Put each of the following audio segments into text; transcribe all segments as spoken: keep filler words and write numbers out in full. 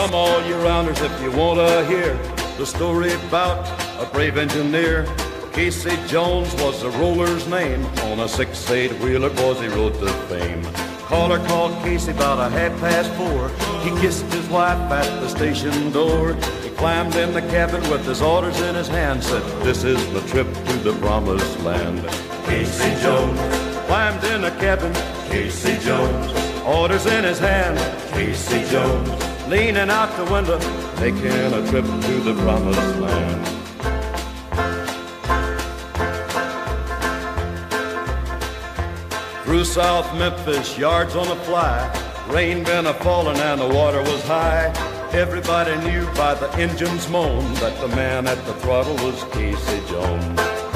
Come all you rounders if you want to hear the story about a brave engineer. Casey Jones was the roller's name. On a six-eight wheeler, boys, he rode to fame. Caller called Casey about a half past four. He kissed his wife at the station door. He climbed in the cabin with his orders in his hand. Said, this is the trip to the promised land. Casey Jones climbed in the cabin. Casey Jones, orders in his hand. Casey Jones, leaning out the window, taking a trip to the promised land. Through South Memphis, yards on the fly, rain been a-falling and the water was high. Everybody knew by the engine's moan that the man at the throttle was Casey Jones.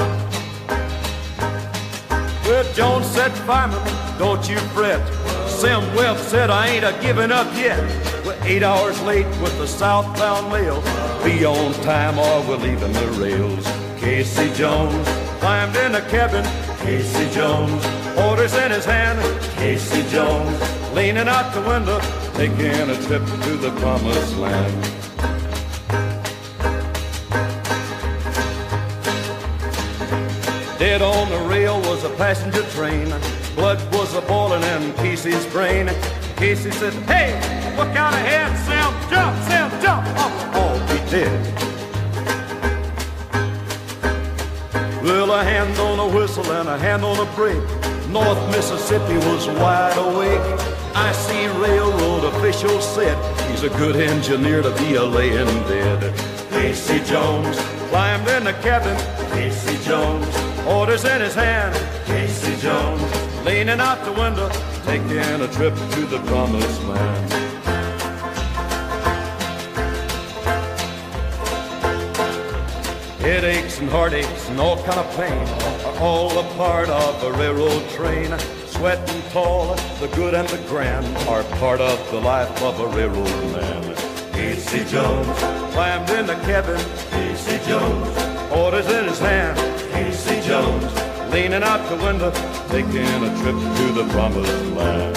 Well, Jones said, fireman, don't you fret. Sim Webb said, I ain't a-giving up yet. We're eight hours late with the southbound mail. Be on time or we're leaving the rails. Casey Jones climbed in the cabin. Casey Jones, orders in his hand. Casey Jones, leaning out the window, taking a trip to the promised land. Dead on the rail was a passenger train. Blood was a-boiling in Casey's brain. Casey said, hey, look out ahead, Sam, jump, Sam, jump, or all be dead. Well, a hand on a whistle and a hand on a brake. North Mississippi was wide awake. I see railroad officials said he's a good engineer to be a laying dead. Casey Jones climbed in the cabin. Casey Jones, orders in his hand. Casey Jones, leaning out the window, taking a trip to the promised land. Headaches and heartaches and all kind of pain are all a part of a railroad train. Sweat and toil, the good and the grand, are part of the life of a railroad man. Casey Jones climbed in the cabin. Casey Jones, orders in his hand. Casey Jones, leaning out the window, taking a trip to the promised land.